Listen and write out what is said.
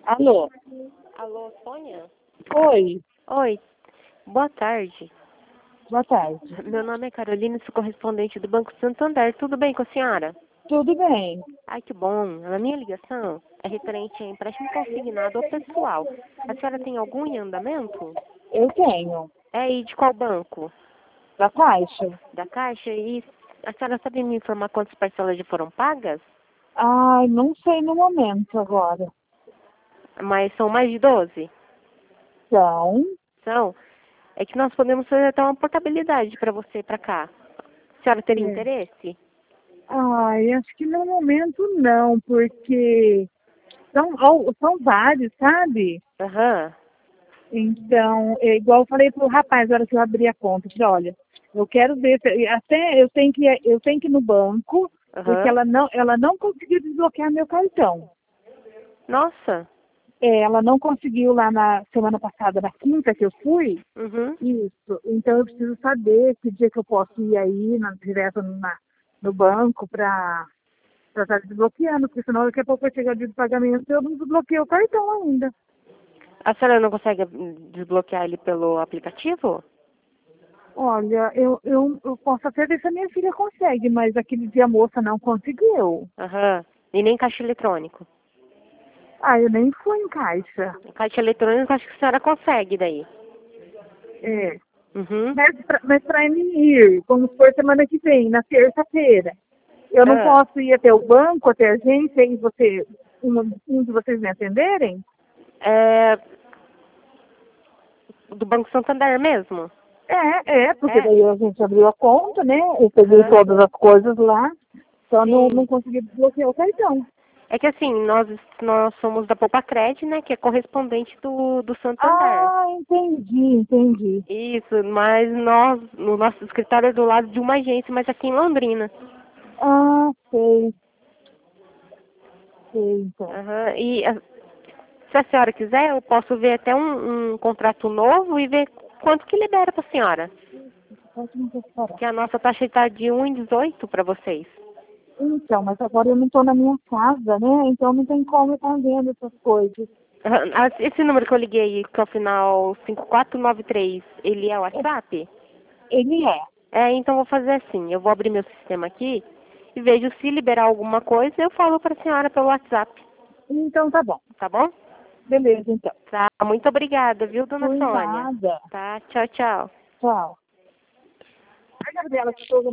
Alô? Alô, Sônia? Oi, Oi, boa tarde. boa tarde. Meu nome é Carolina, sou correspondente do Banco Santander. Tudo bem com a senhora? Tudo bem? Ai, que bom. A minha ligação é referente a empréstimo consignado ao pessoal. A senhora tem algum em andamento? Eu tenho. É, e de qual banco? Da Caixa? Da Caixa? E a senhora sabe me informar quantas parcelas já foram pagas? Ai, não sei no momento agora. Mas são mais de 12? Então, São? É que nós podemos fazer até uma portabilidade para você para cá. A senhora teria é. interesse? Ai, acho que no momento não, porque são vários, sabe? Aham. Então, é igual eu falei pro rapaz na hora que eu abri a conta, eu falei, olha, eu quero ver, até eu tenho que ir no banco, porque Aham. ela não conseguiu desbloquear meu cartão. Nossa. Ela não conseguiu lá na semana passada, na quinta que eu fui. Uhum. Isso. Então eu preciso saber que dia que eu posso ir aí direto no banco para estar desbloqueando, porque senão daqui a pouco vai chegar o dia de pagamento e eu não desbloqueei o cartão ainda. A senhora não consegue desbloquear ele pelo aplicativo? Olha, eu posso até ver se a minha filha consegue, mas aquele dia a moça não conseguiu. Aham. E nem caixa eletrônico. Ah, eu nem fui em caixa. Caixa eletrônico acho que a senhora consegue daí. É. Uhum. Mas para mim ir, vamos por semana que vem, na terça-feira. Eu não Ah. posso ir até o banco, até a agência, e um de vocês me atenderem? É do Banco Santander mesmo? Porque É? daí a gente abriu a conta, né? Eu peguei Aham. todas as coisas lá, só não Sim. consegui desbloquear o cartão. É que assim, nós somos da Poupa-Cred, né? Que é correspondente do Santander. Ah, entendi. Isso, mas no nosso escritório é do lado de uma agência, mas aqui em Londrina. Ah, sei, então. Aham. Se a senhora quiser, eu posso ver até um contrato novo e ver quanto que libera para a senhora. Pode me separar. Que a nossa taxa está de 1,18 para vocês. Então, mas agora eu não estou na minha casa, né? Então não tem como eu estar vendo essas coisas. Aham. Esse número que eu liguei, que é o final 5493, ele é o WhatsApp? Ele é. É, então vou fazer assim, eu vou abrir meu sistema aqui e vejo se liberar alguma coisa, eu falo para a senhora pelo WhatsApp, Então tá bom. tá bom? Beleza, então. Tá, muito obrigada, viu, dona Por Sônia? nada. Tá, tchau, tchau. Tchau. A Gabriela,